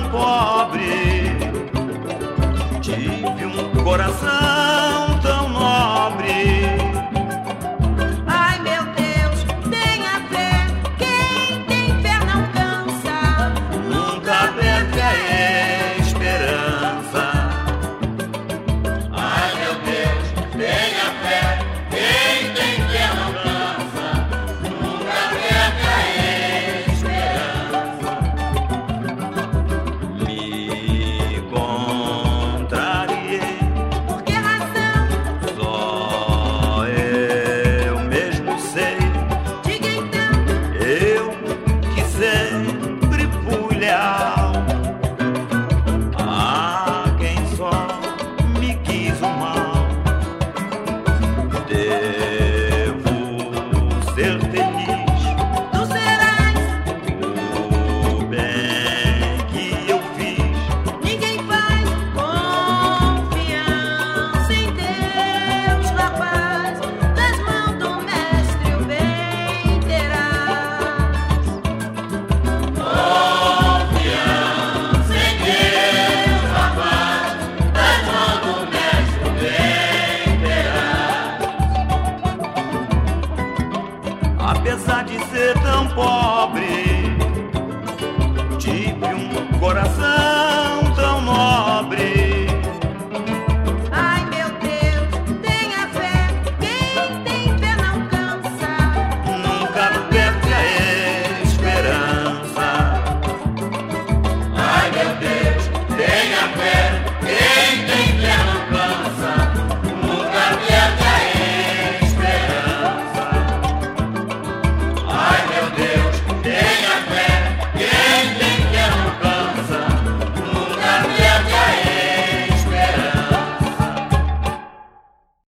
pobre, tive um coração tão nobre. Ai meu Deus, tenha fé, quem tem fé não cansa, Nunca perde a esperança. Ai meu Deus, tenha fé, quem tem fé não cansa, nunca perde a esperança. Me contrariei, por que razão? só eu mesmo sei. Diga então, Eu que sempre fui leal a quem só me quis o mal. Devo ser feliz, tu serás, o bem que eu fiz. ninguém faz confiança em Deus, rapaz, das mãos do mestre o bem terás. Confiança em Deus, rapaz, das mãos do mestre bem terás. Apesar de ser tão pobre,